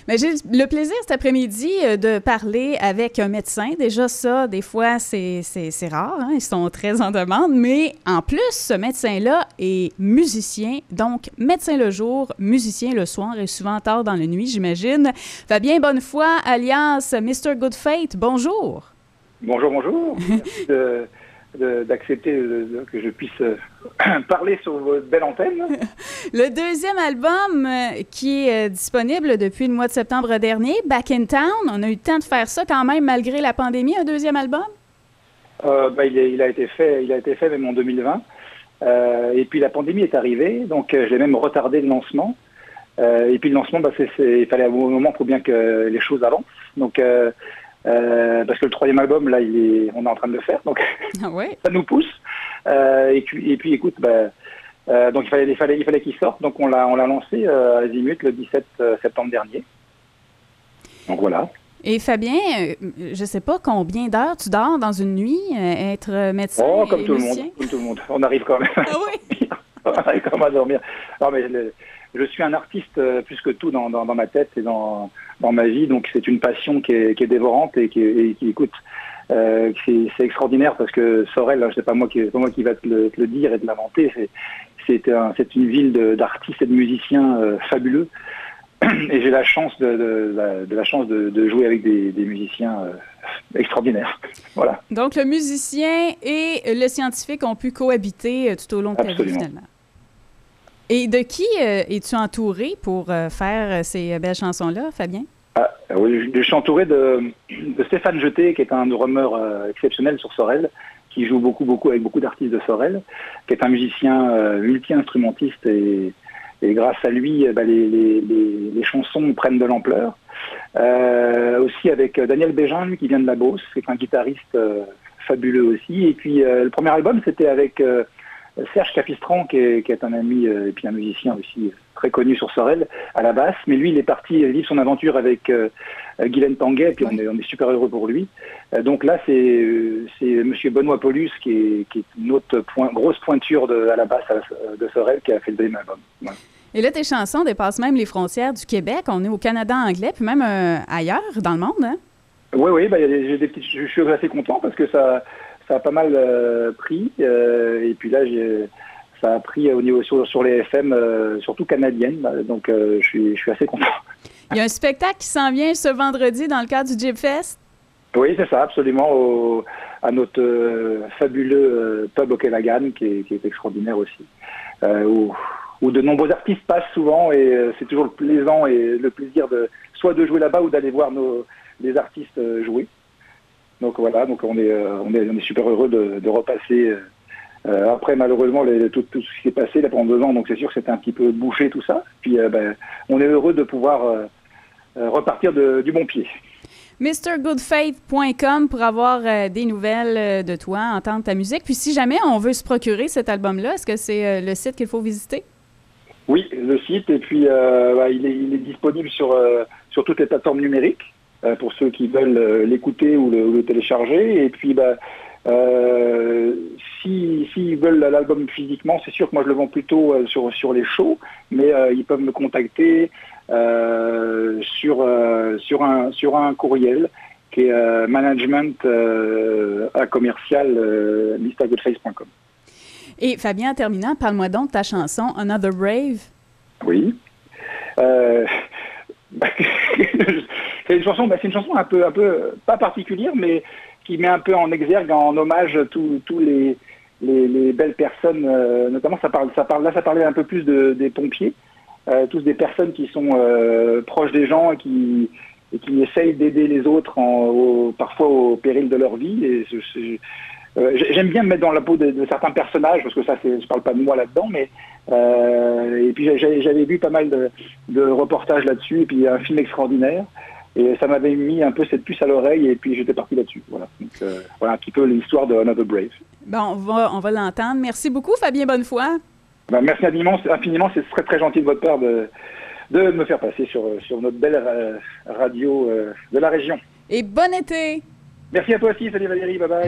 Mais j'ai le plaisir cet après-midi de parler avec un médecin. Déjà ça, des fois, c'est rare, hein? Ils sont très en demande. Mais en plus, ce médecin-là est musicien. Donc, médecin le jour, musicien le soir et souvent tard dans la nuit, j'imagine. Fabien Bonnefoy, alias Mr. Good Fate, bonjour. Bonjour, bonjour. Merci d'accepter que je puisse parler sur votre belle antenne. Le deuxième album qui est disponible depuis le mois de septembre dernier, Back in Town, on a eu le temps de faire ça quand même malgré la pandémie, un deuxième album? Il a été fait même en 2020. Et puis la pandémie est arrivée, donc je l'ai même retardé le lancement. Et puis le lancement, il fallait à un moment pour bien que les choses avancent. Donc parce que le troisième album, là, on est en train de le faire, donc ouais. Ça nous pousse. Et puis écoute, donc il fallait qu'il sorte, donc on l'a lancé à Azimut le 17 septembre dernier. Donc voilà. Et Fabien, je sais pas combien d'heures tu dors dans une nuit, être médecin comme et tout musicien? Comme tout le monde. On arrive quand même. Ah oui? On arrive quand même à dormir. Non, mais je suis un artiste plus que tout dans ma tête et dans ma vie, donc c'est une passion qui est dévorante et qui écoute. C'est extraordinaire parce que Sorel, c'est pas moi qui va te le dire et te l'inventer. C'est une ville d'artistes et de musiciens fabuleux. Et j'ai la chance de jouer avec des musiciens extraordinaires. Voilà. Donc le musicien et le scientifique ont pu cohabiter tout au long de ta vie finalement. Et de qui es-tu entouré pour faire ces belles chansons-là, Fabien? Oui, je suis entouré de Stéphane Jeté, qui est un drummer exceptionnel sur Sorel, qui joue beaucoup avec beaucoup d'artistes de Sorel, qui est un musicien multi-instrumentiste et grâce à lui, les chansons prennent de l'ampleur. Aussi avec Daniel Bégin, lui qui vient de la Beauce, qui est un guitariste fabuleux aussi. Et puis le premier album, c'était avec Serge Capistran, qui est un ami et puis un musicien aussi très connu sur Sorel, à la basse. Mais lui, il est parti vivre son aventure avec Guylaine Tanguay, et puis on est super heureux pour lui. Donc là, c'est monsieur Benoît Paulus, qui est une autre grosse pointure à la basse de Sorel, qui a fait le deuxième album. Voilà. Et là, tes chansons dépassent même les frontières du Québec. On est au Canada anglais, puis même ailleurs dans le monde, hein? Oui, je suis assez content parce que ça a pas mal pris. Et puis là, ça a pris au niveau sur les FM, surtout canadiennes. Donc, je suis assez content. Il y a un spectacle qui s'en vient ce vendredi dans le cadre du Jib Fest. Oui, c'est ça, absolument, à notre fabuleux pub Okanagan, qui est extraordinaire aussi, où de nombreux artistes passent souvent, et c'est toujours le plaisant et le plaisir soit de jouer là-bas ou d'aller voir les artistes jouer. Donc voilà, donc on est super heureux de repasser. Après, malheureusement, tout ce qui s'est passé là pendant 2 ans, donc c'est sûr que c'était un petit peu bouché tout ça. Puis on est heureux de pouvoir repartir du bon pied. MrGoodFaith.com pour avoir des nouvelles de toi, entendre ta musique. Puis si jamais on veut se procurer cet album-là, est-ce que c'est le site qu'il faut visiter? Oui, le site. Et puis il est disponible sur toutes les plateformes numériques pour ceux qui veulent l'écouter ou le télécharger. Et puis s'ils veulent l'album physiquement, c'est sûr que moi je le vends plutôt sur les shows, mais ils peuvent me contacter sur un courriel qui est management à commercial mrgoodfaith.com. Et Fabien, en terminant, parle-moi donc de ta chanson Another Brave. Oui. C'est une chanson un peu pas particulière, mais qui met un peu en exergue, en hommage tous les belles personnes, notamment ça parlait un peu plus des pompiers, tous des personnes qui sont proches des gens et qui essayent d'aider les autres parfois au péril de leur vie. Et j'aime bien me mettre dans la peau de certains personnages, parce que ça, je parle pas de moi là-dedans, mais et puis j'avais vu pas mal de reportages là-dessus, et puis un film extraordinaire. Et ça m'avait mis un peu cette puce à l'oreille, et puis j'étais parti là-dessus. Voilà. Donc, voilà un petit peu l'histoire de Another Brave. Bon, on va l'entendre. Merci beaucoup, Fabien Bonnefoy. Merci infiniment. C'est très, très gentil de votre part de me faire passer sur notre belle radio de la région. Et bon été! Merci à toi aussi. Salut Valérie. Bye bye.